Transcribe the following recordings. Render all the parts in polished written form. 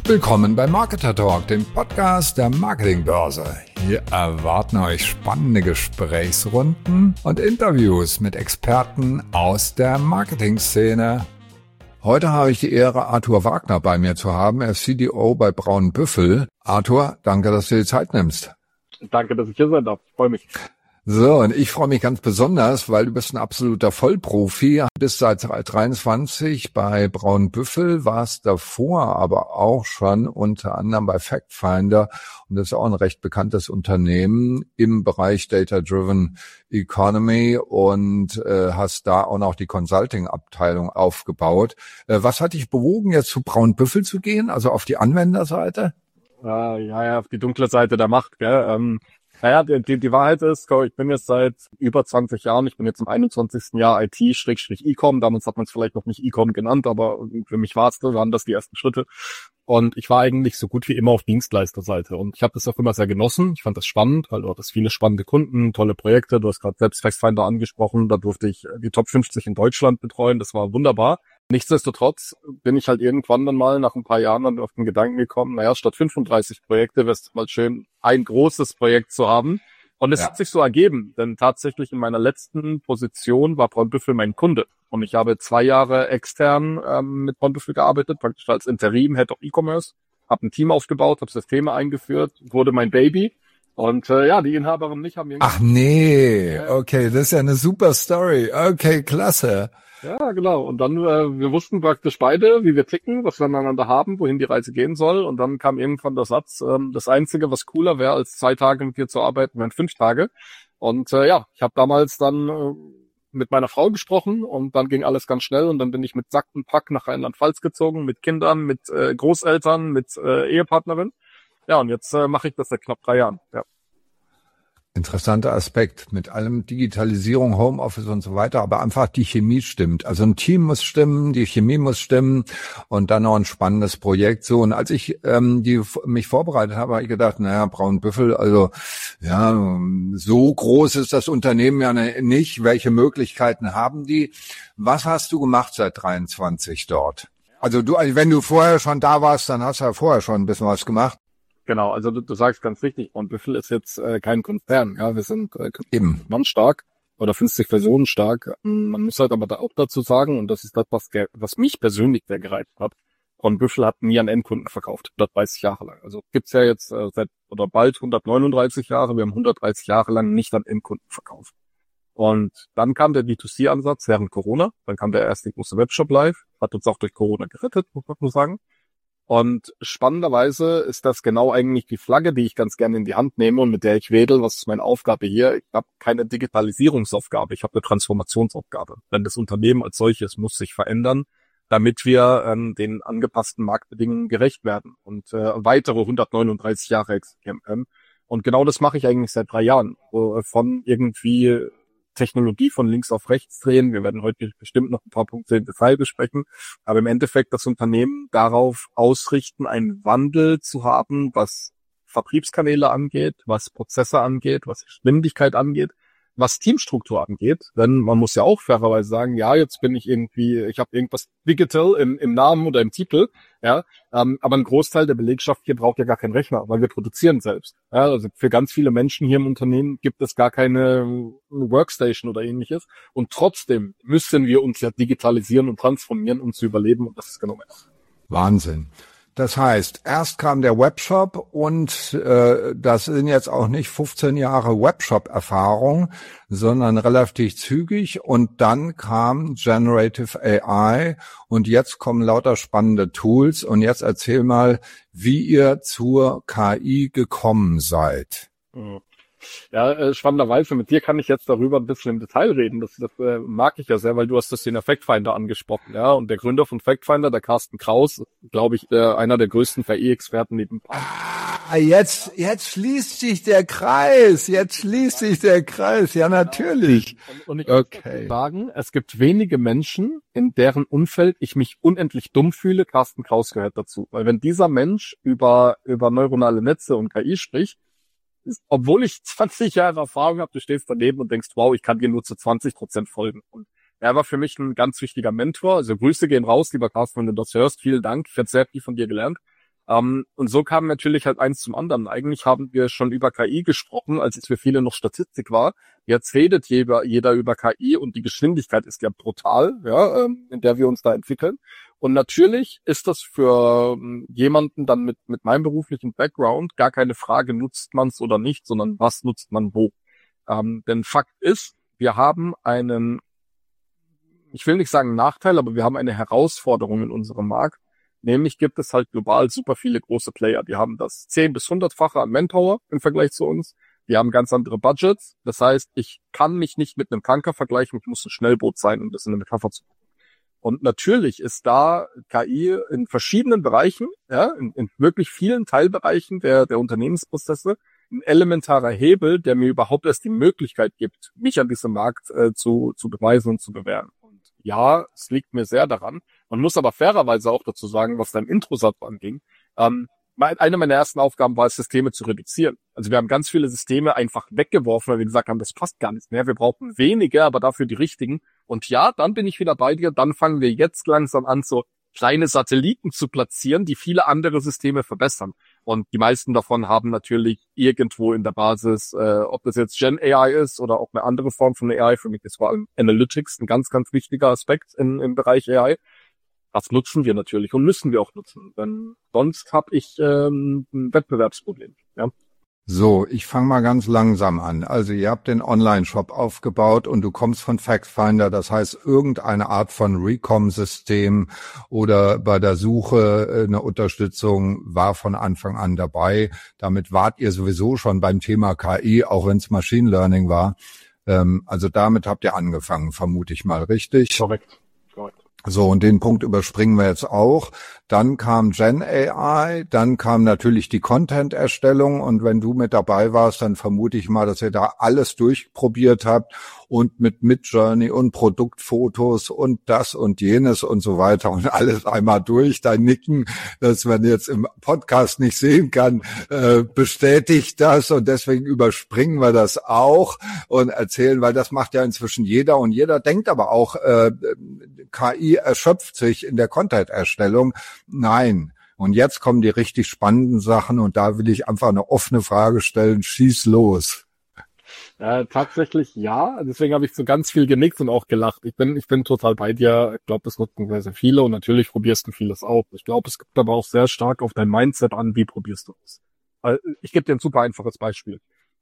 Willkommen bei Marketer Talk, dem Podcast der Marketingbörse. Hier erwarten euch spannende Gesprächsrunden und Interviews mit Experten aus der Marketingszene. Heute habe ich die Ehre, Arthur Wagner bei mir zu haben. Er ist CDO bei Braun Büffel. Arthur, danke, dass du dir die Zeit nimmst. Danke, dass ich hier sein darf. Ich freue mich. So, und ich freue mich ganz besonders, weil du bist ein absoluter Vollprofi, bist seit 23 bei Braun Büffel, warst davor aber auch schon unter anderem bei FactFinder, und das ist auch ein recht bekanntes Unternehmen im Bereich Data-Driven Economy, und hast da auch noch die Consulting-Abteilung aufgebaut. Was hat dich bewogen, jetzt zu Braun Büffel zu gehen, also auf die Anwenderseite? Ja, auf die dunkle Seite der Macht, gell? Die Wahrheit ist, ich bin jetzt seit über 20 Jahren, ich bin jetzt im 21. Jahr IT/E-Com, damals hat man es vielleicht noch nicht E-Com genannt, aber für mich waren das die ersten Schritte. Und ich war eigentlich so gut wie immer auf Dienstleisterseite, und ich habe das auch immer sehr genossen. Ich fand das spannend, weil du hattest viele spannende Kunden, tolle Projekte. Du hast gerade selbst FactFinder angesprochen, da durfte ich die Top 50 in Deutschland betreuen, das war wunderbar. Nichtsdestotrotz bin ich halt irgendwann dann mal nach ein paar Jahren dann auf den Gedanken gekommen, statt 35 Projekte wäre es mal schön, ein großes Projekt zu haben. Und es hat sich so ergeben, denn tatsächlich in meiner letzten Position war Braun Büffel mein Kunde. Und ich habe 2 Jahre extern mit Braun Büffel gearbeitet, praktisch als Interim Head of E-Commerce, habe ein Team aufgebaut, habe Systeme eingeführt, wurde mein Baby. Und die Inhaberin und ich haben irgendwie... Ach nee, okay, das ist ja eine super Story. Okay, klasse. Ja, genau. Und dann, wir wussten praktisch beide, wie wir ticken, was wir aneinander haben, wohin die Reise gehen soll. Und dann kam irgendwann der Satz, das Einzige, was cooler wäre, als 2 Tage mit dir zu arbeiten, wären 5 Tage. Und ich habe damals dann mit meiner Frau gesprochen, und dann ging alles ganz schnell. Und dann bin ich mit Sack und Pack nach Rheinland-Pfalz gezogen, mit Kindern, mit Großeltern, mit Ehepartnerin. Ja, und jetzt mache ich das seit knapp 3 Jahren. Ja. Interessanter Aspekt mit allem Digitalisierung, Homeoffice und so weiter, aber einfach die Chemie stimmt. Also ein Team muss stimmen, die Chemie muss stimmen, und dann noch ein spannendes Projekt. So, und als ich mich vorbereitet habe, habe ich gedacht, Braun Büffel, also so groß ist das Unternehmen ja nicht. Welche Möglichkeiten haben die? Was hast du gemacht seit 23 dort? Also wenn du vorher schon da warst, dann hast du ja vorher schon ein bisschen was gemacht. Genau, also du sagst ganz richtig, Braun Büffel ist jetzt kein Konzern. Ja, wir sind eben mannstark oder 50 Personen stark. Man muss halt aber da auch dazu sagen, und das ist das, was mich persönlich sehr gereizt hat, Braun Büffel hat nie an Endkunden verkauft, 130 Jahre lang. Also gibt's ja jetzt seit bald 139 Jahre, wir haben 130 Jahre lang nicht an Endkunden verkauft. Und dann kam der D2C-Ansatz während Corona, dann kam der erste große Webshop live, hat uns auch durch Corona gerettet, muss man nur sagen. Und spannenderweise ist das genau eigentlich die Flagge, die ich ganz gerne in die Hand nehme und mit der ich wedel. Was ist meine Aufgabe hier? Ich habe keine Digitalisierungsaufgabe, ich habe eine Transformationsaufgabe. Denn das Unternehmen als solches muss sich verändern, damit wir den angepassten Marktbedingungen gerecht werden und weitere 139 Jahre existieren können. Und genau das mache ich eigentlich seit 3 Jahren. Von irgendwie Technologie von links auf rechts drehen. Wir werden heute bestimmt noch ein paar Punkte im Detail besprechen. Aber im Endeffekt das Unternehmen darauf ausrichten, einen Wandel zu haben, was Vertriebskanäle angeht, was Prozesse angeht, was Geschwindigkeit angeht, was Teamstruktur angeht. Denn man muss ja auch fairerweise sagen, jetzt bin ich habe irgendwas digital im Namen oder im Titel, aber ein Großteil der Belegschaft hier braucht ja gar keinen Rechner, weil wir produzieren selbst. Ja, also für ganz viele Menschen hier im Unternehmen gibt es gar keine Workstation oder ähnliches, und trotzdem müssen wir uns ja digitalisieren und transformieren, um zu überleben, und das ist genau das. Wahnsinn. Das heißt, erst kam der Webshop, und das sind jetzt auch nicht 15 Jahre Webshop-Erfahrung, sondern relativ zügig, und dann kam Generative AI, und jetzt kommen lauter spannende Tools, und jetzt erzähl mal, wie ihr zur KI gekommen seid. Ja, spannenderweise, mit dir kann ich jetzt darüber ein bisschen im Detail reden. Das mag ich ja sehr, weil du hast das den FactFinder angesprochen, und der Gründer von FactFinder, der Carsten Kraus, glaube ich, einer der größten KI-Experten neben Jetzt schließt sich der Kreis. Ja, natürlich. Und ich muss sagen, es gibt wenige Menschen, in deren Umfeld ich mich unendlich dumm fühle. Carsten Kraus gehört dazu. Weil wenn dieser Mensch über neuronale Netze und KI spricht, obwohl ich 20 Jahre Erfahrung habe, du stehst daneben und denkst, wow, ich kann dir nur zu 20% folgen. Und er war für mich ein ganz wichtiger Mentor. Also Grüße gehen raus, lieber Carsten, wenn du das hörst. Vielen Dank. Ich habe sehr viel von dir gelernt. Und so kam natürlich halt eins zum anderen. Eigentlich haben wir schon über KI gesprochen, als es für viele noch Statistik war. Jetzt redet jeder über KI und die Geschwindigkeit ist ja brutal, ja, in der wir uns da entwickeln. Und natürlich ist das für jemanden dann mit meinem beruflichen Background gar keine Frage, nutzt man es oder nicht, sondern was nutzt man wo. Denn Fakt ist, wir haben einen, ich will nicht sagen Nachteil, aber wir haben eine Herausforderung in unserem Markt. Nämlich gibt es halt global super viele große Player. Die haben das 10- bis 100-fache an Manpower im Vergleich zu uns. Die haben ganz andere Budgets. Das heißt, ich kann mich nicht mit einem Tanker vergleichen. Ich muss ein Schnellboot sein, um das in eine Metapher zu machen. Und natürlich ist da KI in verschiedenen Bereichen, ja, in wirklich vielen Teilbereichen der Unternehmensprozesse ein elementarer Hebel, der mir überhaupt erst die Möglichkeit gibt, mich an diesem Markt zu beweisen und zu bewähren. Ja, es liegt mir sehr daran. Man muss aber fairerweise auch dazu sagen, was dein Intro-Satz anging. Eine meiner ersten Aufgaben war es, Systeme zu reduzieren. Also wir haben ganz viele Systeme einfach weggeworfen, weil wir gesagt haben, das passt gar nicht mehr. Wir brauchen wenige, aber dafür die richtigen. Und ja, dann bin ich wieder bei dir. Dann fangen wir jetzt langsam an, so kleine Satelliten zu platzieren, die viele andere Systeme verbessern. Und die meisten davon haben natürlich irgendwo in der Basis, ob das jetzt Gen AI ist oder auch eine andere Form von AI, für mich ist vor allem Analytics ein ganz, ganz wichtiger Aspekt im Bereich AI. Das nutzen wir natürlich und müssen wir auch nutzen, denn sonst habe ich ein Wettbewerbsproblem. Ja. So, ich fange mal ganz langsam an. Also ihr habt den Online-Shop aufgebaut und du kommst von FactFinder, das heißt irgendeine Art von Recom-System oder bei der Suche eine Unterstützung war von Anfang an dabei. Damit wart ihr sowieso schon beim Thema KI, auch wenn es Machine Learning war. Also damit habt ihr angefangen, vermute ich mal, richtig? Korrekt. So, und den Punkt überspringen wir jetzt auch. Dann kam Gen AI, dann kam natürlich die Content-Erstellung und wenn du mit dabei warst, dann vermute ich mal, dass ihr da alles durchprobiert habt und mit Midjourney und Produktfotos und das und jenes und so weiter und alles einmal durch. Dein Nicken, das man jetzt im Podcast nicht sehen kann, bestätigt das und deswegen überspringen wir das auch und erzählen, weil das macht ja inzwischen jeder und jeder denkt aber auch, KI erschöpft sich in der Content-Erstellung. Nein. Und jetzt kommen die richtig spannenden Sachen und da will ich einfach eine offene Frage stellen. Schieß los. Tatsächlich ja, deswegen habe ich so ganz viel genickt und auch gelacht. Ich bin total bei dir. Ich glaube, das nutzen sehr, sehr viele und natürlich probierst du vieles auch. Ich glaube, es gibt aber auch sehr stark auf dein Mindset an, wie probierst du es. Ich gebe dir ein super einfaches Beispiel.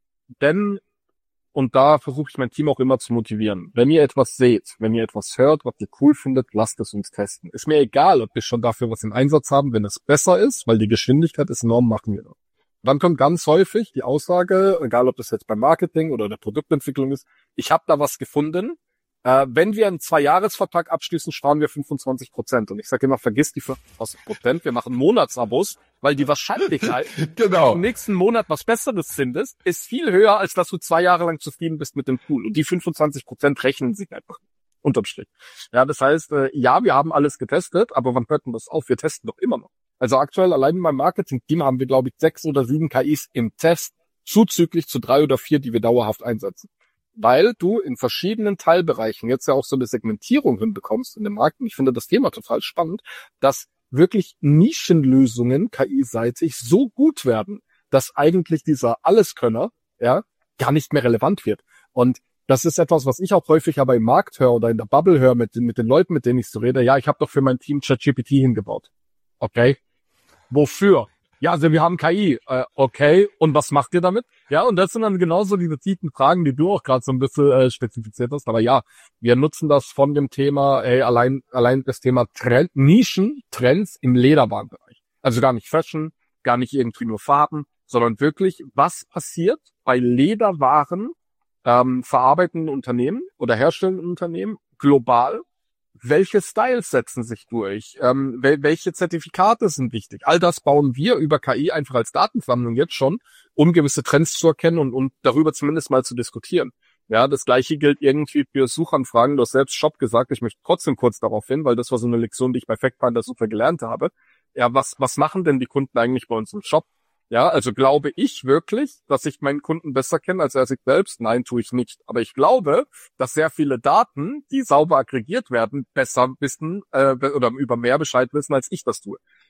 Denn, und da versuche ich mein Team auch immer zu motivieren, wenn ihr etwas seht, wenn ihr etwas hört, was ihr cool findet, lasst es uns testen. Ist mir egal, ob wir schon dafür was im Einsatz haben, wenn es besser ist, weil die Geschwindigkeit ist enorm, machen wir das. Dann kommt ganz häufig die Aussage, egal ob das jetzt beim Marketing oder der Produktentwicklung ist, ich habe da was gefunden. Wenn wir einen 2-Jahres-Vertrag abschließen, sparen wir 25%. Und ich sage immer, vergiss die 25%, wir machen Monatsabos, weil die Wahrscheinlichkeit, genau, im nächsten Monat was Besseres findest, ist viel höher, als dass du 2 Jahre lang zufrieden bist mit dem Tool. Und die 25% rechnen sich einfach unterm Strich. Ja, das heißt, ja, wir haben alles getestet, aber wann hört denn das auf? Wir testen doch immer noch. Also aktuell allein in meinem Marketing-Team haben wir, glaube ich, 6 oder 7 KIs im Test, zuzüglich zu 3 oder 4, die wir dauerhaft einsetzen. Weil du in verschiedenen Teilbereichen jetzt ja auch so eine Segmentierung hinbekommst in dem Markt. Und ich finde das Thema total spannend, dass wirklich Nischenlösungen KI-seitig so gut werden, dass eigentlich dieser Alleskönner, ja, gar nicht mehr relevant wird. Und das ist etwas, was ich auch häufig aber im Markt höre oder in der Bubble höre mit den Leuten, mit denen ich so rede. Ja, ich habe doch für mein Team ChatGPT hingebaut. Okay. Wofür? Ja, also wir haben KI. Okay. Und was macht ihr damit? Ja, und das sind dann genauso diese tiefen Fragen, die du auch gerade so ein bisschen spezifiziert hast. Aber ja, wir nutzen das von dem Thema, allein das Thema Nischen, Trends im Lederwarenbereich. Also gar nicht Fashion, gar nicht irgendwie nur Farben, sondern wirklich, was passiert bei Lederwaren, verarbeitenden Unternehmen oder herstellenden Unternehmen global? Welche Styles setzen sich durch? Welche Zertifikate sind wichtig? All das bauen wir über KI einfach als Datensammlung jetzt schon, um gewisse Trends zu erkennen und darüber zumindest mal zu diskutieren. Ja, das Gleiche gilt irgendwie für Suchanfragen. Du hast selbst Shop gesagt. Ich möchte trotzdem kurz darauf hin, weil das war so eine Lektion, die ich bei FactFinder super gelernt habe. Ja, was machen denn die Kunden eigentlich bei uns im Shop? Ja, also glaube ich wirklich, dass ich meinen Kunden besser kenne als er sich selbst? Nein, tue ich nicht. Aber ich glaube, dass sehr viele Daten, die sauber aggregiert werden, besser wissen oder über mehr Bescheid wissen, als ich das tue.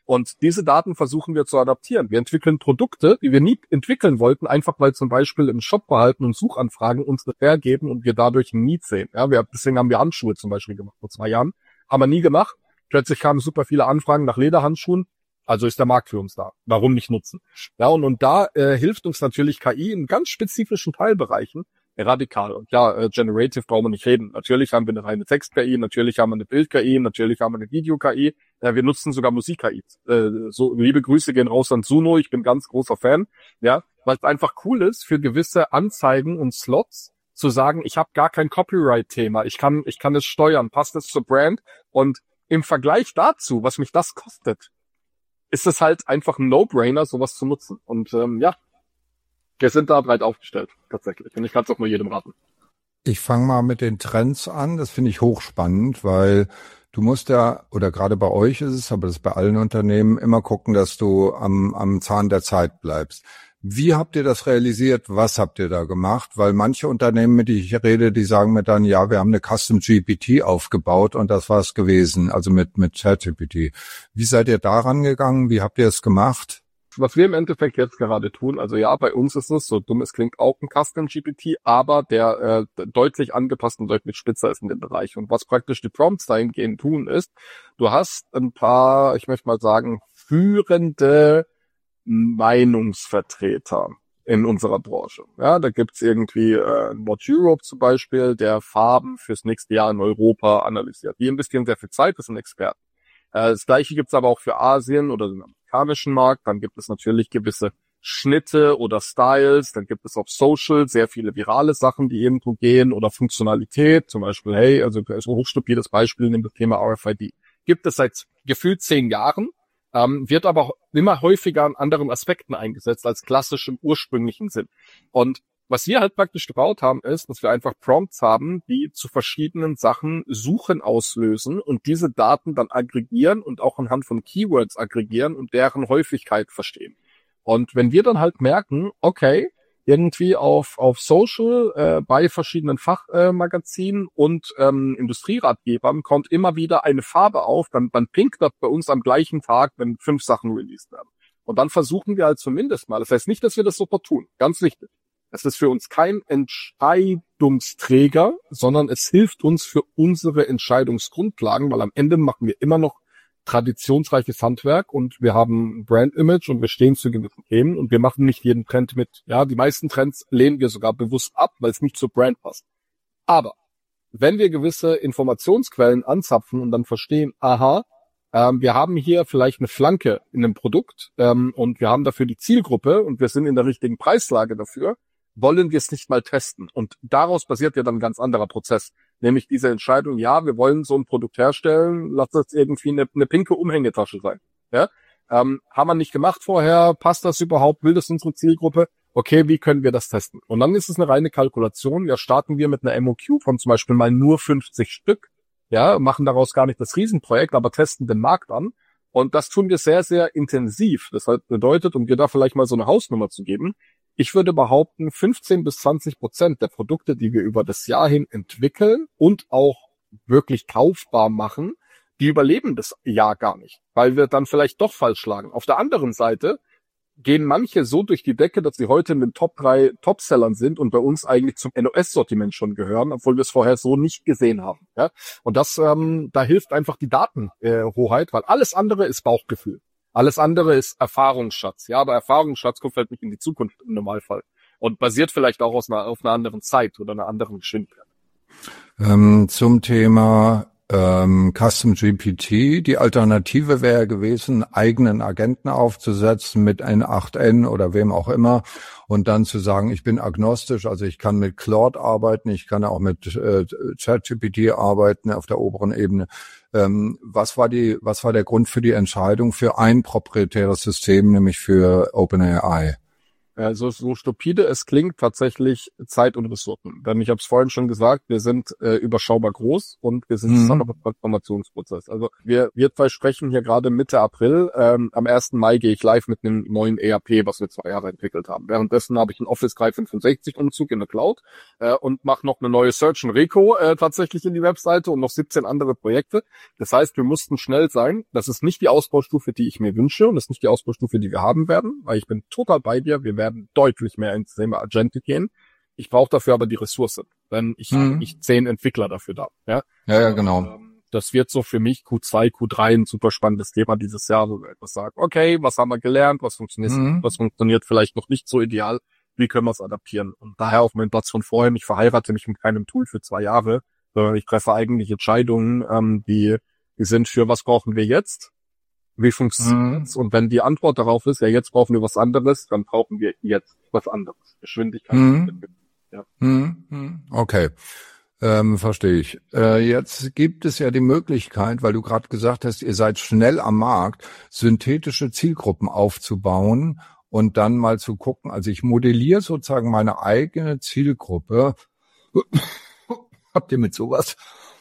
Und diese Daten versuchen wir zu adaptieren. Wir entwickeln Produkte, die wir nie entwickeln wollten, einfach weil zum Beispiel im Shopverhalten und Suchanfragen uns das hergeben und wir dadurch ein Need sehen. Ja, deswegen haben wir Handschuhe zum Beispiel gemacht vor 2 Jahren. Haben wir nie gemacht. Plötzlich kamen super viele Anfragen nach Lederhandschuhen. Also ist der Markt für uns da. Warum nicht nutzen? Ja, und da hilft uns natürlich KI in ganz spezifischen Teilbereichen radikal. Und ja, Generative brauchen wir nicht reden. Natürlich haben wir eine reine Text-KI, natürlich haben wir eine Bild-KI, natürlich haben wir eine Video-KI. Wir nutzen sogar Musik-KI. So liebe Grüße gehen raus an Suno. Ich bin ganz großer Fan. Ja, weil es einfach cool ist, für gewisse Anzeigen und Slots zu sagen, ich habe gar kein Copyright-Thema. Ich kann es steuern. Passt es zur Brand? Und im Vergleich dazu, was mich das kostet, ist es halt einfach ein No-Brainer, sowas zu nutzen. Und ja, wir sind da breit aufgestellt, tatsächlich. Und ich kann es auch nur jedem raten. Ich fange mal mit den Trends an. Das finde ich hochspannend, weil du musst ja, oder gerade bei euch ist es, aber das ist bei allen Unternehmen, immer gucken, dass du am Zahn der Zeit bleibst. Wie habt ihr das realisiert? Was habt ihr da gemacht? Weil manche Unternehmen, mit denen ich rede, die sagen mir dann, ja, wir haben eine Custom GPT aufgebaut und das war's gewesen, also mit ChatGPT. Wie seid ihr da rangegangen? Wie habt ihr es gemacht? Was wir im Endeffekt jetzt gerade tun, also ja, bei uns ist es, so dumm es klingt, auch ein Custom GPT, aber der deutlich angepasst und deutlich spitzer ist in dem Bereich. Und was praktisch die Prompts dahingehend tun ist, du hast ein paar, ich möchte mal sagen, führende Meinungsvertreter in unserer Branche. Ja, da gibt's irgendwie Watch Europe zum Beispiel, der Farben fürs nächste Jahr in Europa analysiert. Die investieren sehr viel Zeit, das sind Experten. Das Gleiche gibt's aber auch für Asien oder den amerikanischen Markt. Dann gibt es natürlich gewisse Schnitte oder Styles. Dann gibt es auf Social sehr viele virale Sachen, die irgendwo gehen oder Funktionalität. Zum Beispiel, hey, also so hochstupides Beispiel, nimmt das Thema RFID. Gibt es seit gefühlt 10 Jahren, wird aber auch immer häufiger an anderen Aspekten eingesetzt als klassisch im ursprünglichen Sinn. Und was wir halt praktisch gebaut haben, ist, dass wir einfach Prompts haben, die zu verschiedenen Sachen Suchen auslösen und diese Daten dann aggregieren und auch anhand von Keywords aggregieren und deren Häufigkeit verstehen. Und wenn wir dann halt merken, okay, irgendwie auf Social, bei verschiedenen Fachmagazinen und Industrieratgebern kommt immer wieder eine Farbe auf, dann pinkt das bei uns am gleichen Tag, wenn 5 Sachen released werden. Und dann versuchen wir halt zumindest mal, das heißt nicht, dass wir das sofort tun, ganz wichtig. Es ist für uns kein Entscheidungsträger, sondern es hilft uns für unsere Entscheidungsgrundlagen, weil am Ende machen wir immer noch traditionsreiches Handwerk und wir haben Brand-Image und wir stehen zu gewissen Themen und wir machen nicht jeden Trend mit. Ja, die meisten Trends lehnen wir sogar bewusst ab, weil es nicht zur Brand passt. Aber wenn wir gewisse Informationsquellen anzapfen und dann verstehen, aha, wir haben hier vielleicht eine Flanke in einem Produkt und wir haben dafür die Zielgruppe und wir sind in der richtigen Preislage dafür, wollen wir es nicht mal testen. Und daraus basiert ja dann ein ganz anderer Prozess. Nämlich diese Entscheidung, ja, wir wollen so ein Produkt herstellen, lass das irgendwie eine pinke Umhängetasche sein. Ja? Haben wir nicht gemacht vorher, passt das überhaupt, will das unsere Zielgruppe? Okay, wie können wir das testen? Und dann ist es eine reine Kalkulation. Ja, starten wir mit einer MOQ von zum Beispiel mal nur 50 Stück. Ja, machen daraus gar nicht das Riesenprojekt, aber testen den Markt an. Und das tun wir sehr, sehr intensiv. Das bedeutet, um dir da vielleicht mal so eine Hausnummer zu geben, ich würde behaupten, 15-20% der Produkte, die wir über das Jahr hin entwickeln und auch wirklich kaufbar machen, die überleben das Jahr gar nicht, weil wir dann vielleicht doch falsch schlagen. Auf der anderen Seite gehen manche so durch die Decke, dass sie heute in den Top 3 Topsellern sind und bei uns eigentlich zum NOS-Sortiment schon gehören, obwohl wir es vorher so nicht gesehen haben. Ja? Und das, da hilft einfach die Datenhoheit, weil alles andere ist Bauchgefühl. Alles andere ist Erfahrungsschatz. Ja, aber Erfahrungsschatz kommt halt nicht in die Zukunft im Normalfall und basiert vielleicht auch auf einer anderen Zeit oder einer anderen Geschwindigkeit. Zum Thema Custom GPT, die Alternative wäre gewesen, eigenen Agenten aufzusetzen mit N8N oder wem auch immer und dann zu sagen, ich bin agnostisch, also ich kann mit Claude arbeiten, ich kann auch mit ChatGPT arbeiten auf der oberen Ebene. Was war der Grund für die Entscheidung für ein proprietäres System, nämlich für OpenAI? So stupide es klingt, tatsächlich Zeit und Ressourcen. Denn ich habe es vorhin schon gesagt, wir sind überschaubar groß und wir sind noch im Transformationsprozess. Also wir zwei sprechen hier gerade Mitte April. Am 1. Mai gehe ich live mit einem neuen ERP, was wir 2 Jahre entwickelt haben. Währenddessen habe ich einen Office 365 Umzug in der Cloud und mache noch eine neue Search and Reco tatsächlich in die Webseite und noch 17 andere Projekte. Das heißt, wir mussten schnell sein. Das ist nicht die Ausbaustufe, die ich mir wünsche und das ist nicht die Ausbaustufe, die wir haben werden, weil ich bin total bei dir. Wir werden deutlich mehr ins Thema Agentic gehen. Ich brauche dafür aber die Ressource, denn ich habe nicht 10 Entwickler dafür da. Ja, genau. Das wird so für mich Q2, Q3 ein super spannendes Thema dieses Jahr, wo wir etwas sagen, okay, was haben wir gelernt, was funktioniert vielleicht noch nicht so ideal, wie können wir es adaptieren? Und daher auf meinen Platz von vorhin, ich verheirate mich mit keinem Tool für 2 Jahre, sondern ich treffe eigentlich Entscheidungen, die sind für was brauchen wir jetzt, wie funktioniert's? Und wenn die Antwort darauf ist, ja, jetzt brauchen wir was anderes, dann brauchen wir jetzt was anderes. Geschwindigkeit. Ja. Okay. Verstehe ich. Jetzt gibt es ja die Möglichkeit, weil du gerade gesagt hast, ihr seid schnell am Markt, synthetische Zielgruppen aufzubauen und dann mal zu gucken. Also ich modelliere sozusagen meine eigene Zielgruppe. Habt ihr mit sowas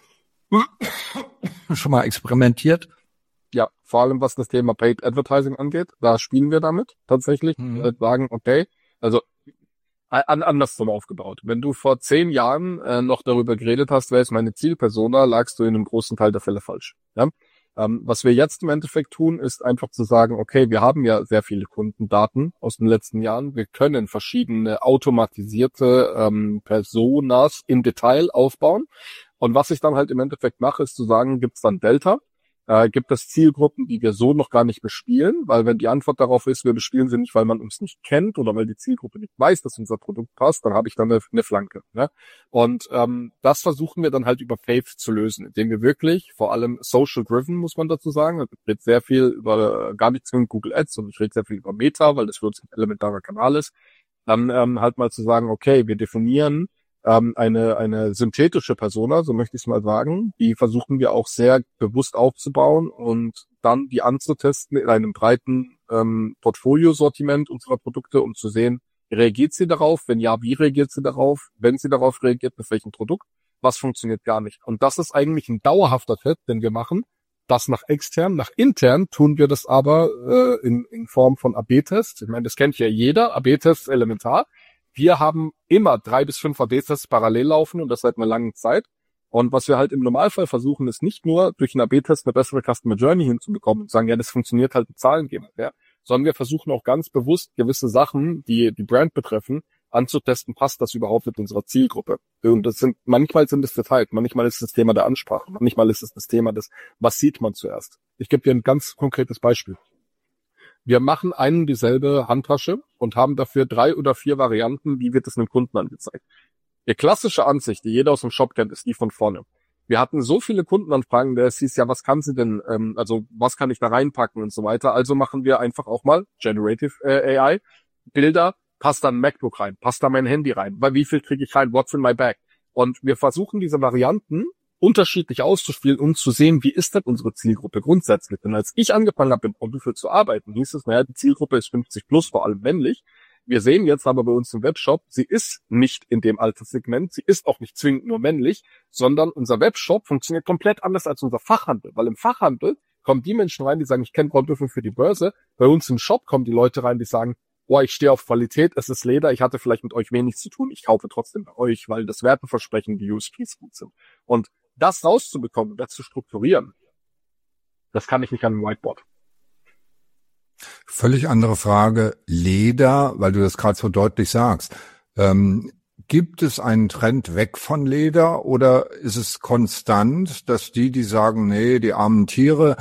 schon mal experimentiert? Ja, vor allem was das Thema Paid Advertising angeht, da spielen wir damit tatsächlich. Sagen, okay, also andersrum aufgebaut. Wenn du vor 10 Jahren noch darüber geredet hast, wer ist meine Zielpersona, lagst du in einem großen Teil der Fälle falsch. Ja? Was wir jetzt im Endeffekt tun, ist einfach zu sagen, okay, wir haben ja sehr viele Kundendaten aus den letzten Jahren. Wir können verschiedene automatisierte Personas im Detail aufbauen. Und was ich dann halt im Endeffekt mache, ist zu sagen, gibt es dann Delta? Gibt es Zielgruppen, die wir so noch gar nicht bespielen? Weil wenn die Antwort darauf ist, wir bespielen sie nicht, weil man uns nicht kennt oder weil die Zielgruppe nicht weiß, dass unser Produkt passt, dann habe ich dann eine Flanke. Ne? Und das versuchen wir dann halt über Faith zu lösen, indem wir wirklich, vor allem social-driven, muss man dazu sagen, ich rede sehr viel über, gar nichts mit Google Ads und ich rede sehr viel über Meta, weil das für uns ein elementarer Kanal ist, dann halt mal zu sagen, okay, wir definieren eine synthetische Persona, so möchte ich es mal sagen, die versuchen wir auch sehr bewusst aufzubauen und dann die anzutesten in einem breiten Portfoliosortiment unserer Produkte, um zu sehen, reagiert sie darauf? Wenn ja, wie reagiert sie darauf? Wenn sie darauf reagiert, mit welchem Produkt? Was funktioniert gar nicht? Und das ist eigentlich ein dauerhafter Test, den wir machen. Das nach extern, nach intern tun wir das aber in Form von AB-Tests. Ich meine, das kennt ja jeder, AB-Tests elementar. Wir haben immer 3 bis 5 AB-Tests parallel laufen und das seit einer langen Zeit. Und was wir halt im Normalfall versuchen, ist nicht nur durch einen AB-Test eine bessere Customer Journey hinzubekommen und sagen, ja, das funktioniert halt mit Zahlen geben, ja, sondern wir versuchen auch ganz bewusst gewisse Sachen, die die Brand betreffen, anzutesten, passt das überhaupt mit unserer Zielgruppe. Und manchmal sind es Details, manchmal ist es das Thema der Ansprache, manchmal ist es das Thema des, was sieht man zuerst. Ich gebe dir ein ganz konkretes Beispiel. Wir machen dieselbe Handtasche und haben dafür 3 oder 4 Varianten, wie wird es einem Kunden angezeigt. Die klassische Ansicht, die jeder aus dem Shop kennt, ist die von vorne. Wir hatten so viele Kundenanfragen, der es hieß, ja, was kann sie denn, also was kann ich da reinpacken und so weiter. Also machen wir einfach auch mal Generative AI, Bilder, passt da ein MacBook rein, passt da mein Handy rein, weil wie viel kriege ich rein, what's in my bag? Und wir versuchen diese Varianten unterschiedlich auszuspielen, um zu sehen, wie ist denn unsere Zielgruppe grundsätzlich. Denn als ich angefangen habe, mit Profil zu arbeiten, hieß es, naja, die Zielgruppe ist 50 plus, vor allem männlich. Wir sehen jetzt aber bei uns im Webshop, sie ist nicht in dem Alterssegment, sie ist auch nicht zwingend nur männlich, sondern unser Webshop funktioniert komplett anders als unser Fachhandel. Weil im Fachhandel kommen die Menschen rein, die sagen, ich kenne Braunbüffel für die Börse. Bei uns im Shop kommen die Leute rein, die sagen, oh, ich stehe auf Qualität, es ist Leder, ich hatte vielleicht mit euch wenig zu tun, ich kaufe trotzdem bei euch, weil das Werteversprechen, die USPs gut sind. Und das rauszubekommen, das zu strukturieren, das kann ich nicht an einem Whiteboard. Völlig andere Frage. Leder, weil du das gerade so deutlich sagst. Gibt es einen Trend weg von Leder oder ist es konstant, dass die sagen, nee, die armen Tiere,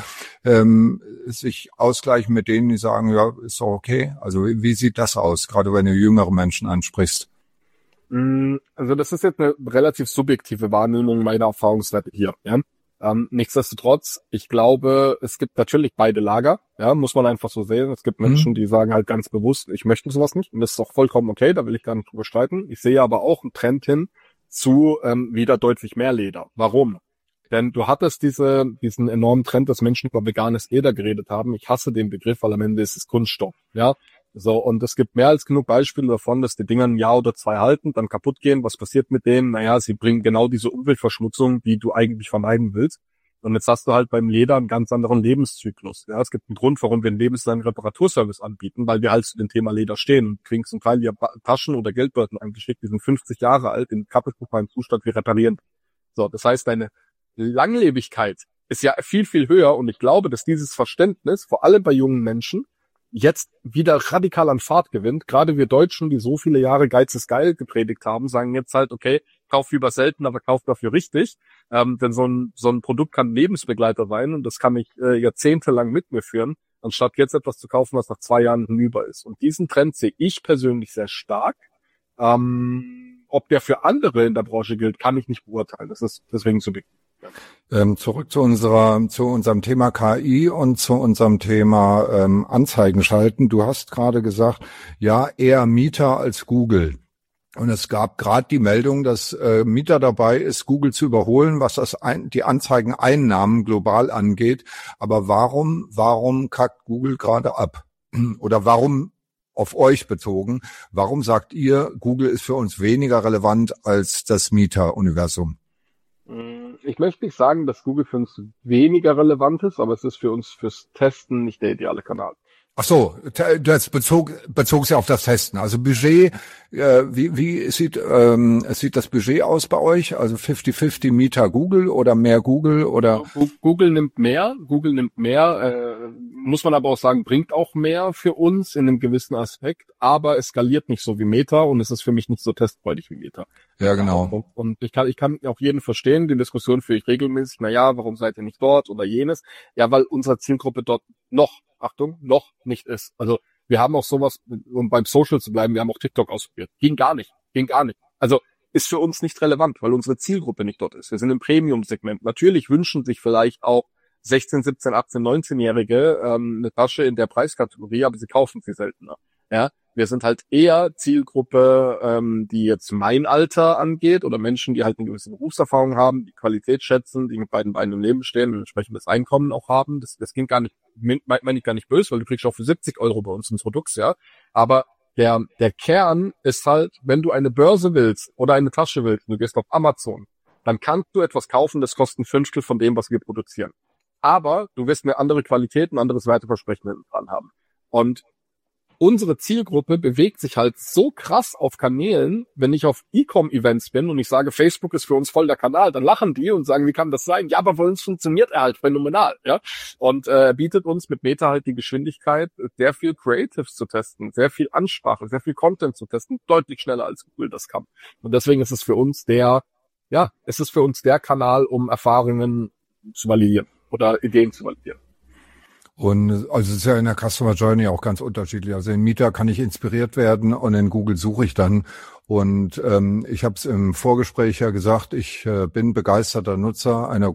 sich ausgleichen mit denen, die sagen, ja, ist doch okay? Also wie sieht das aus, gerade wenn du jüngere Menschen ansprichst? Also das ist jetzt eine relativ subjektive Wahrnehmung meiner Erfahrungswerte hier. Ja? Nichtsdestotrotz, ich glaube, es gibt natürlich beide Lager, ja, muss man einfach so sehen. Es gibt Menschen, die sagen halt ganz bewusst, ich möchte sowas nicht und das ist auch vollkommen okay, da will ich gar nicht drüber streiten. Ich sehe aber auch einen Trend hin zu wieder deutlich mehr Leder. Warum? Denn du hattest diesen enormen Trend, dass Menschen über veganes Leder geredet haben. Ich hasse den Begriff, weil am Ende ist es Kunststoff. Ja, So, und es gibt mehr als genug Beispiele davon, dass die Dinger ein Jahr oder zwei halten, dann kaputt gehen. Was passiert mit denen? Naja, sie bringen genau diese Umweltverschmutzung, die du eigentlich vermeiden willst. Und jetzt hast du halt beim Leder einen ganz anderen Lebenszyklus. Ja, es gibt einen Grund, warum wir einen lebenslangen Reparaturservice anbieten, weil wir halt zu dem Thema Leder stehen und kriegen zum Teil ja Taschen oder Geldbörden angeschickt, die sind 50 Jahre alt, in kaputtgefallenem Zustand, wir reparieren. So, das heißt, deine Langlebigkeit ist ja viel, viel höher und ich glaube, dass dieses Verständnis, vor allem bei jungen Menschen, jetzt wieder radikal an Fahrt gewinnt. Gerade wir Deutschen, die so viele Jahre Geiz ist geil gepredigt haben, sagen jetzt halt, okay, kauf lieber selten, aber kauf dafür richtig. Denn so ein Produkt kann ein Lebensbegleiter sein und das kann mich jahrzehntelang mit mir führen, anstatt jetzt etwas zu kaufen, was nach 2 Jahren hinüber ist. Und diesen Trend sehe ich persönlich sehr stark. Ob der für andere in der Branche gilt, kann ich nicht beurteilen. Das ist deswegen subjektiv. Zurück zu unserem Thema KI und zu unserem Thema Anzeigen schalten. Du hast gerade gesagt, ja, eher Mieter als Google. Und es gab gerade die Meldung, dass Mieter dabei ist, Google zu überholen, was die Anzeigeneinnahmen global angeht. Aber warum kackt Google gerade ab? Oder warum, auf euch bezogen, warum sagt ihr, Google ist für uns weniger relevant als das Mieteruniversum? Ich möchte nicht sagen, dass Google für uns weniger relevant ist, aber es ist für uns fürs Testen nicht der ideale Kanal. Ach so, das bezog sich auf das Testen. Also Budget, wie sieht das Budget aus bei euch? Also 50-50 Mieter Google oder mehr Google oder? Google nimmt mehr, muss man aber auch sagen, bringt auch mehr für uns in einem gewissen Aspekt, aber es skaliert nicht so wie Meta und es ist für mich nicht so testfreudig wie Meta. Ja, genau. Und ich kann auch jeden verstehen, die Diskussion führe ich regelmäßig, warum seid ihr nicht dort oder jenes? Ja, weil unsere Zielgruppe dort noch nicht ist. Also wir haben auch sowas, um beim Social zu bleiben, wir haben auch TikTok ausprobiert. Ging gar nicht. Also ist für uns nicht relevant, weil unsere Zielgruppe nicht dort ist. Wir sind im Premium-Segment. Natürlich wünschen sich vielleicht auch 16, 17, 18, 19-Jährige eine Tasche in der Preiskategorie, aber sie kaufen sie seltener. Ja, wir sind halt eher Zielgruppe, die jetzt mein Alter angeht oder Menschen, die halt eine gewisse Berufserfahrung haben, die Qualität schätzen, die mit beiden Beinen im Leben stehen und entsprechendes Einkommen auch haben. Das ging gar nicht, meine ich gar nicht böse, weil du kriegst auch für 70 Euro bei uns ein Produkt, ja. Aber der Kern ist halt, wenn du eine Börse willst oder eine Tasche willst, du gehst auf Amazon, dann kannst du etwas kaufen, das kostet 1/5 von dem, was wir produzieren. Aber du wirst eine andere Qualität, ein anderes Werteversprechen hinten dran haben. Und unsere Zielgruppe bewegt sich halt so krass auf Kanälen, wenn ich auf E-Com-Events bin und ich sage, Facebook ist für uns voll der Kanal, dann lachen die und sagen, wie kann das sein? Ja, aber bei uns funktioniert er halt phänomenal, ja. Und bietet uns mit Meta halt die Geschwindigkeit, sehr viel Creatives zu testen, sehr viel Ansprache, sehr viel Content zu testen, deutlich schneller als Google das kann. Und deswegen ist es für uns der Kanal, um Erfahrungen zu validieren oder Ideen zu validieren. Und also es ist ja in der Customer Journey auch ganz unterschiedlich. Also in Mieter kann ich inspiriert werden und in Google suche ich dann. Und ich habe es im Vorgespräch ja gesagt, ich bin begeisterter Nutzer einer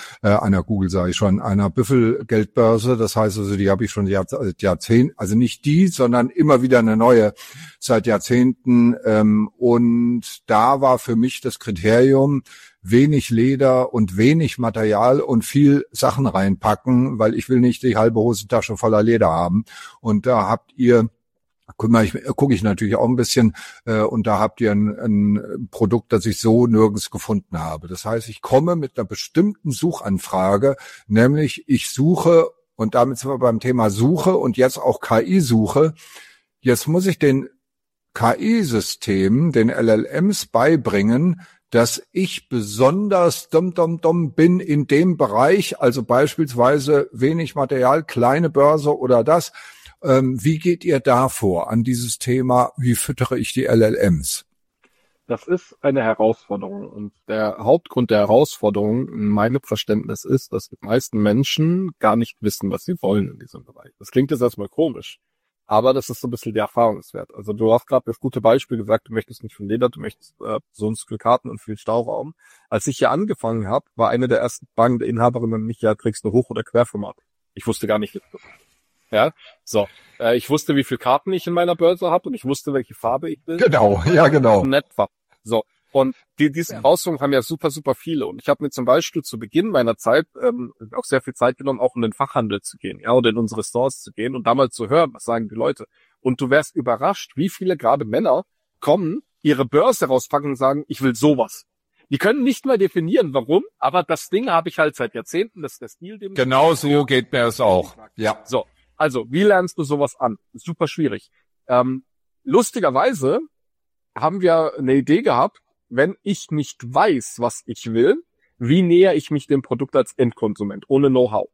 einer Büffelgeldbörse. Das heißt also, die habe ich schon seit Jahrzehnten, also nicht die, sondern immer wieder eine neue seit Jahrzehnten. Und da war für mich das Kriterium, wenig Leder und wenig Material und viel Sachen reinpacken, weil ich will nicht die halbe Hosentasche voller Leder haben. Und da habt ihr, gucke ich natürlich auch ein bisschen, und da habt ihr ein Produkt, das ich so nirgends gefunden habe. Das heißt, ich komme mit einer bestimmten Suchanfrage, nämlich ich suche, und damit sind wir beim Thema Suche und jetzt auch KI-Suche. Jetzt muss ich den KI-Systemen, den LLMs beibringen, dass ich besonders bin in dem Bereich, also beispielsweise wenig Material, kleine Börse oder das. Wie geht ihr da vor an dieses Thema, wie füttere ich die LLMs? Das ist eine Herausforderung und der Hauptgrund der Herausforderung in meinem Verständnis ist, dass die meisten Menschen gar nicht wissen, was sie wollen in diesem Bereich. Das klingt jetzt erstmal komisch. Aber das ist so ein bisschen der Erfahrungswert. Also du hast gerade das gute Beispiel gesagt, du möchtest nicht viel Leder, du möchtest so und so viel Karten und viel Stauraum. Als ich hier angefangen habe, war eine der ersten Fragen der Inhaberin mich, ja, kriegst du Hoch- oder Querformat? Ich wusste gar nicht, ja, so. Ich wusste, wie viele Karten ich in meiner Börse habe und ich wusste, welche Farbe ich will. Genau, ja, genau. Nett war. So. Und diese Herausforderungen haben ja super, super viele. Und ich habe mir zum Beispiel zu Beginn meiner Zeit auch sehr viel Zeit genommen, auch in den Fachhandel zu gehen, ja, oder in unsere Stores zu gehen und da mal zu hören, was sagen die Leute. Und du wärst überrascht, wie viele gerade Männer kommen, ihre Börse rauspacken und sagen, ich will sowas. Die können nicht mal definieren, warum, aber das Ding habe ich halt seit Jahrzehnten, das ist der Stil. Genau so geht mir es auch. Ja. So, also, wie lernst du sowas an? Super schwierig. Lustigerweise haben wir eine Idee gehabt, wenn ich nicht weiß, was ich will, wie näher ich mich dem Produkt als Endkonsument, ohne Know-how.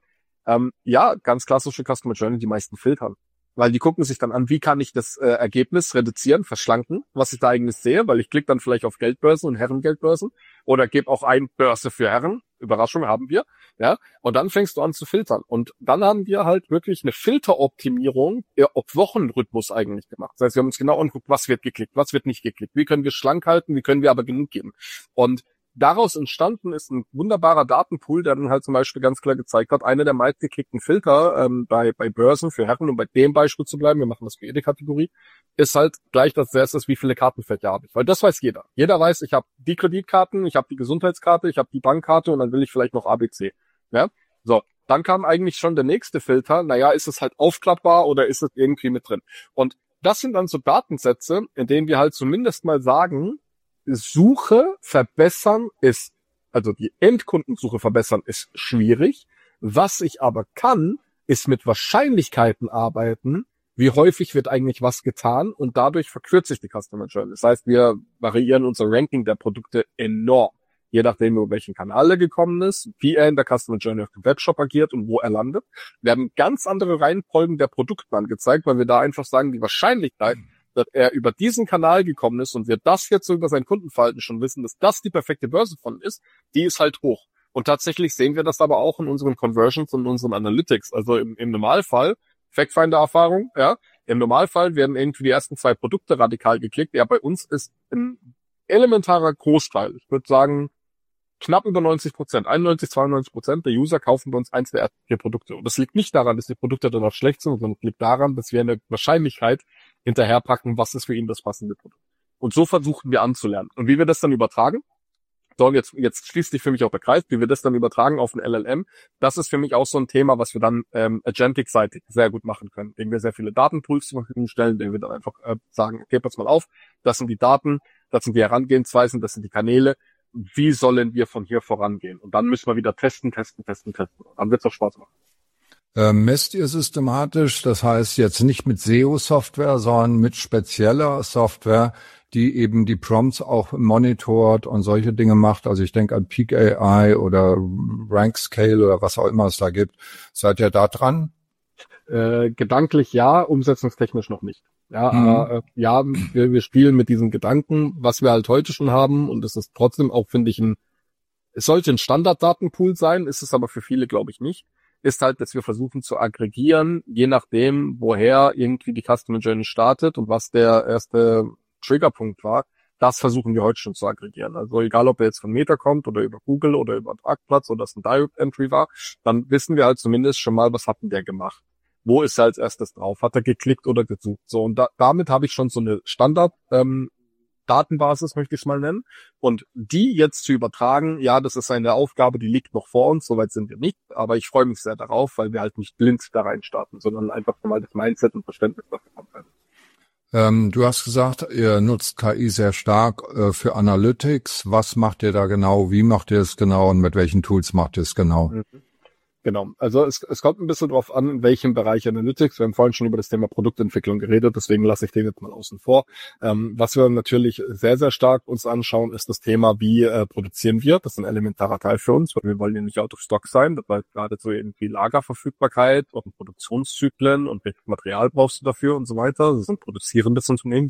Ja, ganz klassische Customer Journey, die meisten filtern. Weil die gucken sich dann an, wie kann ich das Ergebnis reduzieren, verschlanken, was ich da eigentlich sehe, weil ich klicke dann vielleicht auf Geldbörsen und Herrengeldbörsen oder gebe auch ein Börse für Herren. Überraschung haben wir. Ja, und dann fängst du an zu filtern. Und dann haben wir halt wirklich eine Filteroptimierung auf Wochenrhythmus eigentlich gemacht. Das heißt, wir haben uns genau angeguckt, was wird geklickt, was wird nicht geklickt, wie können wir schlank halten, wie können wir aber genug geben. Und daraus entstanden ist ein wunderbarer Datenpool, der dann halt zum Beispiel ganz klar gezeigt hat, einer der meistgeklickten Filter bei Börsen für Herren, um bei dem Beispiel zu bleiben, wir machen das für jede Kategorie, ist halt gleich das erstes, wie viele Kartenfächer habe ich. Weil das weiß jeder. Jeder weiß, ich habe die Kreditkarten, ich habe die Gesundheitskarte, ich habe die Bankkarte und dann will ich vielleicht noch ABC. Ja? So, dann kam eigentlich schon der nächste Filter, naja, ist es halt aufklappbar oder ist es irgendwie mit drin? Und das sind dann so Datensätze, in denen wir halt zumindest mal sagen, Suche verbessern ist, also die Endkundensuche verbessern ist schwierig. Was ich aber kann, ist mit Wahrscheinlichkeiten arbeiten. Wie häufig wird eigentlich was getan? Und dadurch verkürzt sich die Customer Journey. Das heißt, wir variieren unser Ranking der Produkte enorm. Je nachdem, über welchen Kanal er gekommen ist, wie er in der Customer Journey auf dem Webshop agiert und wo er landet. Wir haben ganz andere Reihenfolgen der Produkte angezeigt, weil wir da einfach sagen, die Wahrscheinlichkeit, dass er über diesen Kanal gekommen ist und wir das jetzt so über sein Kundenverhalten schon wissen, dass das die perfekte Börse von ist, die ist halt hoch. Und tatsächlich sehen wir das aber auch in unseren Conversions und unseren Analytics. Also im Normalfall, Factfinder-Erfahrung, ja, im Normalfall werden irgendwie die ersten 2 Produkte radikal geklickt. Ja, bei uns ist ein elementarer Großteil, ich würde sagen, knapp über 90%, 91-92% der User kaufen bei uns eins der ersten 4 Produkte. Und das liegt nicht daran, dass die Produkte danach schlecht sind, sondern es liegt daran, dass wir eine Wahrscheinlichkeit hinterherpacken, was ist für ihn das passende Produkt. Und so versuchen wir anzulernen. Und wie wir das dann übertragen, so, jetzt schließt sich für mich auch der Kreis, wie wir das dann übertragen auf ein LLM, das ist für mich auch so ein Thema, was wir dann agentic-seitig sehr gut machen können, indem wir sehr viele Datentools zur Verfügung stellen, indem wir dann einfach sagen, okay, pass mal auf, das sind die Daten, das sind die Herangehensweisen, das sind die Kanäle, wie sollen wir von hier vorangehen? Und dann müssen wir wieder testen. Dann wird es auch Spaß machen. Messt ihr systematisch, das heißt jetzt nicht mit SEO-Software, sondern mit spezieller Software, die eben die Prompts auch monitort und solche Dinge macht. Also ich denke an Peak AI oder Rankscale oder was auch immer es da gibt. Seid ihr da dran? Gedanklich ja, umsetzungstechnisch noch nicht. Ja, aber ja, wir spielen mit diesen Gedanken, was wir halt heute schon haben, und es ist trotzdem auch, finde ich, es sollte ein Standarddatenpool sein, ist es aber für viele, glaube ich, nicht, ist halt, dass wir versuchen zu aggregieren, je nachdem, woher irgendwie die Customer Journey startet und was der erste Triggerpunkt war, das versuchen wir heute schon zu aggregieren. Also egal, ob er jetzt von Meta kommt oder über Google oder über Marktplatz oder es ein Direct Entry war, dann wissen wir halt zumindest schon mal, was hat denn der gemacht. Wo ist er als erstes drauf? Hat er geklickt oder gesucht? So, und damit habe ich schon so eine Standard Datenbasis, möchte ich es mal nennen. Und die jetzt zu übertragen, ja, das ist eine Aufgabe, die liegt noch vor uns, soweit sind wir nicht. Aber ich freue mich sehr darauf, weil wir halt nicht blind da rein starten, sondern einfach mal das Mindset und Verständnis dafür haben. Du hast gesagt, ihr nutzt KI sehr stark für Analytics. Was macht ihr da genau? Wie macht ihr es genau? Und mit welchen Tools macht ihr es genau? Genau, also es kommt ein bisschen drauf an, in welchem Bereich Analytics. Wir haben vorhin schon über das Thema Produktentwicklung geredet, deswegen lasse ich den jetzt mal außen vor. Was wir natürlich sehr, sehr stark uns anschauen, ist das Thema, wie produzieren wir. Das ist ein elementarer Teil für uns, weil wir wollen ja nicht out of stock sein. Das heißt gerade so irgendwie Lagerverfügbarkeit und Produktionszyklen und welches Material brauchst du dafür und so weiter. Das ist ein produzierendes Unternehmen.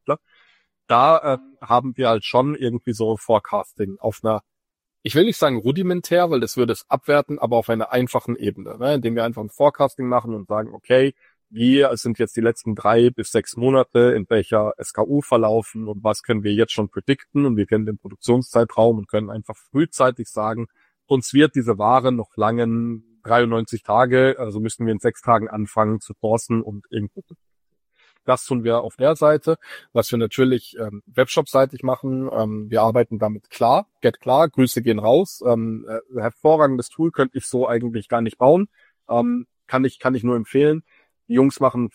Da haben wir halt schon irgendwie so Forecasting auf einer, ich will nicht sagen rudimentär, weil das würde es abwerten, aber auf einer einfachen Ebene, ne? Indem wir einfach ein Forecasting machen und sagen, okay, wie sind jetzt die letzten 3 bis 6 Monate, in welcher SKU verlaufen und was können wir jetzt schon predikten, und wir kennen den Produktionszeitraum und können einfach frühzeitig sagen, uns wird diese Ware noch langen 93 Tage, also müssen wir in 6 Tagen anfangen zu sourcen und irgendwo. Das tun wir auf der Seite. Was wir natürlich Webshop-seitig machen, wir arbeiten damit klar, Grüße gehen raus. Hervorragendes Tool könnte ich so eigentlich gar nicht bauen. Kann ich nur empfehlen. Die Jungs machen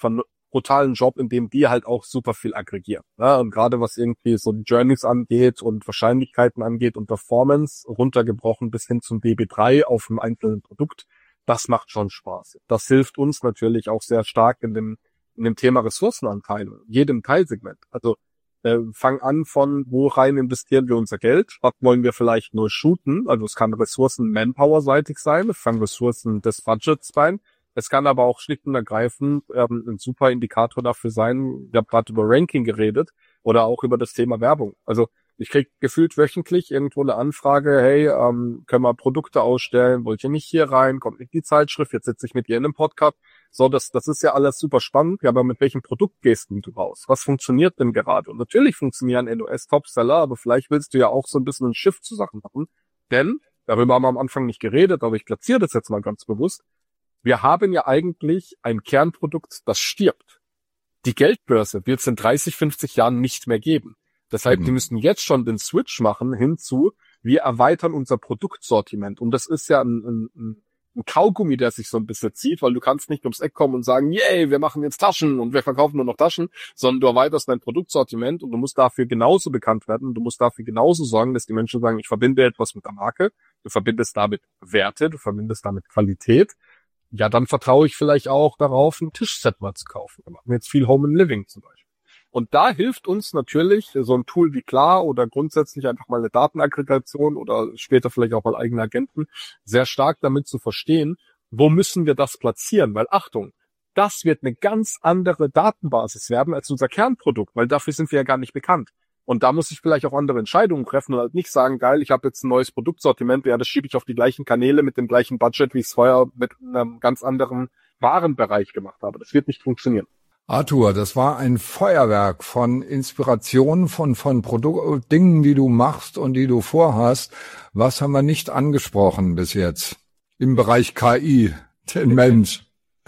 brutalen Job, in dem die halt auch super viel aggregieren. Ja, und gerade was irgendwie so die Journeys angeht und Wahrscheinlichkeiten angeht und Performance runtergebrochen bis hin zum DB3 auf einem einzelnen Produkt, das macht schon Spaß. Das hilft uns natürlich auch sehr stark in dem Thema Ressourcenanteile, jedem Teilsegment. Also fang an von, wo rein investieren wir unser Geld, was wollen wir vielleicht nur shooten, also es kann Ressourcen Manpower-seitig sein, es kann Ressourcen des Budgets sein, es kann aber auch schlicht und ergreifend ein super Indikator dafür sein, ich habe gerade über Ranking geredet oder auch über das Thema Werbung. Also ich krieg gefühlt wöchentlich irgendwo eine Anfrage, hey, können wir Produkte ausstellen, wollt ihr nicht hier rein, kommt nicht die Zeitschrift, jetzt sitze ich mit dir in einem Podcast. So, das ist ja alles super spannend, ja, aber mit welchem Produkt gehst du raus? Was funktioniert denn gerade? Und natürlich funktionieren NOS-Topseller, aber vielleicht willst du ja auch so ein bisschen einen Shift zu Sachen machen, denn, darüber haben wir am Anfang nicht geredet, aber ich platziere das jetzt mal ganz bewusst, wir haben ja eigentlich ein Kernprodukt, das stirbt. Die Geldbörse wird es in 30, 50 Jahren nicht mehr geben. Deshalb, die müssen jetzt schon den Switch machen hinzu, wir erweitern unser Produktsortiment. Und das ist ja ein Kaugummi, der sich so ein bisschen zieht, weil du kannst nicht ums Eck kommen und sagen, yay, wir machen jetzt Taschen und wir verkaufen nur noch Taschen, sondern du erweiterst dein Produktsortiment und du musst dafür genauso bekannt werden. Du musst dafür genauso sorgen, dass die Menschen sagen, ich verbinde etwas mit der Marke, du verbindest damit Werte, du verbindest damit Qualität. Ja, dann vertraue ich vielleicht auch darauf, ein Tischset mal zu kaufen. Wir machen jetzt viel Home and Living zum Beispiel. Und da hilft uns natürlich so ein Tool wie Klar oder grundsätzlich einfach mal eine Datenaggregation oder später vielleicht auch mal eigene Agenten sehr stark damit zu verstehen, wo müssen wir das platzieren? Weil Achtung, das wird eine ganz andere Datenbasis werden als unser Kernprodukt, weil dafür sind wir ja gar nicht bekannt. Und da muss ich vielleicht auch andere Entscheidungen treffen und halt nicht sagen, geil, ich habe jetzt ein neues Produktsortiment, ja, das schiebe ich auf die gleichen Kanäle mit dem gleichen Budget, wie ich es vorher mit einem ganz anderen Warenbereich gemacht habe. Das wird nicht funktionieren. Arthur, das war ein Feuerwerk von Inspirationen, von Dingen, die du machst und die du vorhast. Was haben wir nicht angesprochen bis jetzt im Bereich KI, den Mensch?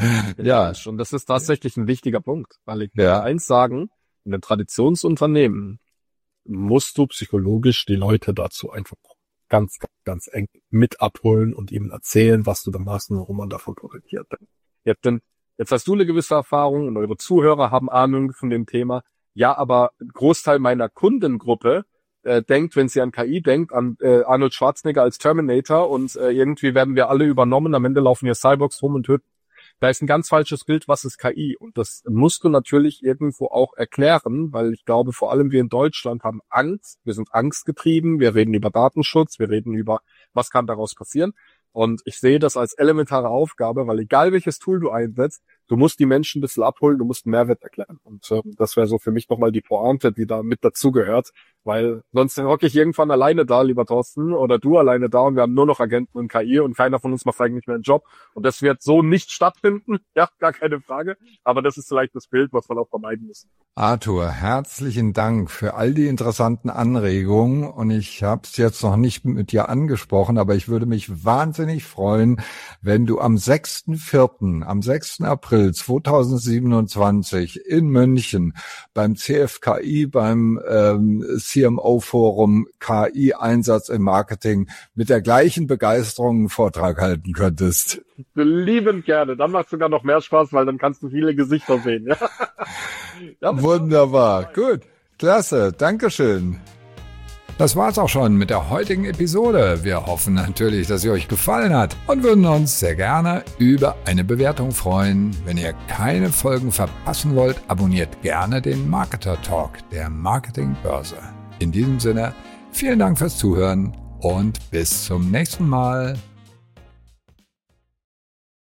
Ja, und das ist tatsächlich ein wichtiger Punkt, weil ich eins sagen, in den Traditionsunternehmen musst du psychologisch die Leute dazu einfach ganz, ganz eng mit abholen und ihnen erzählen, was du da machst und warum man davon profitiert. Jetzt hast du eine gewisse Erfahrung und eure Zuhörer haben Ahnung von dem Thema. Ja, aber ein Großteil meiner Kundengruppe denkt, wenn sie an KI denkt, an Arnold Schwarzenegger als Terminator und irgendwie werden wir alle übernommen. Am Ende laufen hier Cyborgs rum und töten. Da ist ein ganz falsches Bild, was ist KI? Und das musst du natürlich irgendwo auch erklären, weil ich glaube, vor allem wir in Deutschland haben Angst. Wir sind angstgetrieben. Wir reden über Datenschutz. Wir reden über, was kann daraus passieren. Und ich sehe das als elementare Aufgabe, weil egal welches Tool du einsetzt, du musst die Menschen ein bisschen abholen, du musst einen Mehrwert erklären. Und das wäre so für mich nochmal die Pointe, die da mit dazugehört. Weil sonst hocke ich irgendwann alleine da, lieber Thorsten, oder du alleine da und wir haben nur noch Agenten und KI und keiner von uns macht eigentlich mehr einen Job. Und das wird so nicht stattfinden, ja, gar keine Frage. Aber das ist vielleicht das Bild, was man auch vermeiden muss. Arthur, herzlichen Dank für all die interessanten Anregungen. Und ich habe es jetzt noch nicht mit dir angesprochen, aber ich würde mich wahnsinnig freuen, wenn du am 6.4., am 6. April 2027 in München beim CFKI, beim CMO-Forum KI-Einsatz im Marketing mit der gleichen Begeisterung einen Vortrag halten könntest. Liebend gerne. Dann macht es sogar noch mehr Spaß, weil dann kannst du viele Gesichter sehen. Ja? Ja, wunderbar. Gut. Klasse. Dankeschön. Das war's auch schon mit der heutigen Episode. Wir hoffen natürlich, dass sie euch gefallen hat und würden uns sehr gerne über eine Bewertung freuen. Wenn ihr keine Folgen verpassen wollt, abonniert gerne den Marketer Talk der Marketingbörse. In diesem Sinne, vielen Dank fürs Zuhören und bis zum nächsten Mal.